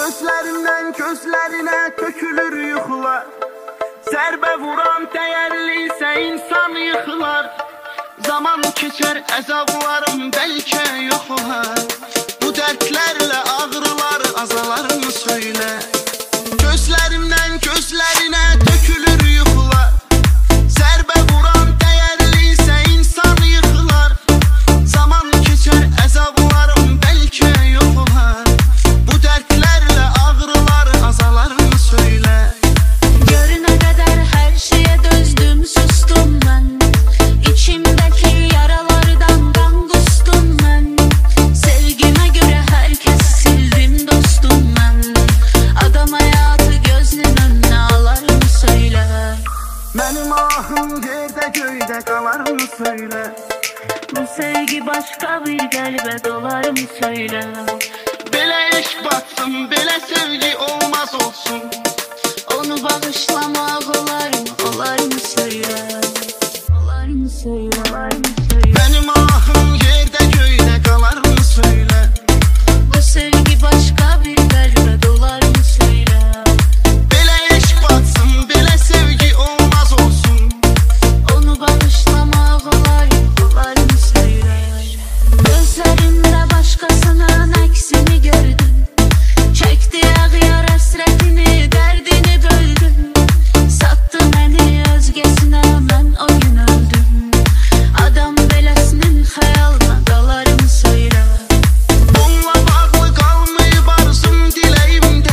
Gözlərimdən gözlərinə tökülür yuxular. Zərbə vuran dəyərlisə insan yıxılar. Zaman keçər əzablarım bəlkə yox olar. Bu dərdlərlə ağrılar azalarımı söylə. Gözlərimdən gözlərinə tökülür yuxular. Zərbə vuran dəyərlisə insan yıxılar. Zaman keçər əzablarım bəlkə yox olar. Bu dərdlərlə ağrılar azalarımı söylə. Görünə qədər hər şeyə dözdüm, sustum mən. İçimdəki yaralardan qan qustum mən. Sevgimə görə hər kəs sildim dostum mən. Adam həyatı gözünün önünə alarım söylə. Mənim ahım yerdə göydə qalarım söylə. Bu sevgi başqa bir qəlbə dolarım söylə. Belə eşq batsın, belə sevgi olmaz olsun. Onu bağışlamaq olarım söylə. Olarım söylə, olarım söylə. Mənim ahım yerdə göydə qalarım söylə. Bu sevgi başqa bir qəlbə dolarım söylə. Belə eşq batsın, belə sevgi olmaz olsun. Onu bağışlamaq olarım söylə. Gözlərində başqasının əksini gördüm. Çəkdi ağyar həsrətini, dərdini böldüm. Sattı məni özgəsinə, mən o gün öldüm. Adam beləsinin xəyalına qalarım söylə. Onunla bağlı qalmayıb arzum diləyimdə.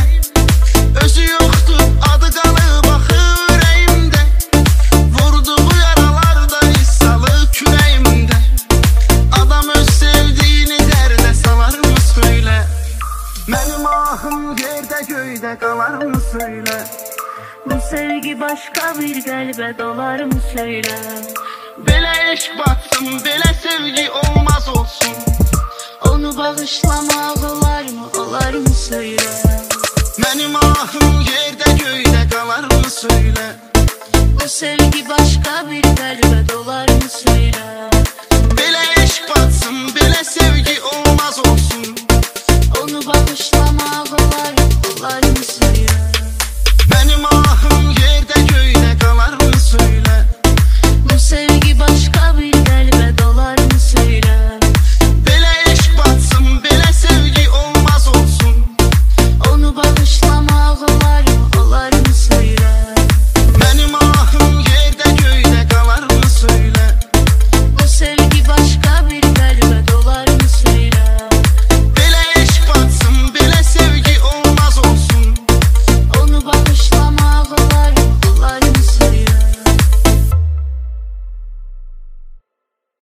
Özü yoxdur, adı qalıb axı ürəyimdə. Vurduğu yaralarda hiss salıb kürəyimdə. Adam öz sevdiyini dərdə salarım söylə. Mənim ahım yerdə göydə qalarım söylə. Bu sevgi başqa bir qəlbə dolarım söylə. Belə eşq batsın, belə sevgi olmaz olsun. Onu bağışlamaq olarım söylə. Mənim ahım yerdə göydə qalarım söylə. Bu sevgi başqa bir qəlbə dolarım söylə. Belə eşq batsın, belə sevgi olmaz olsun.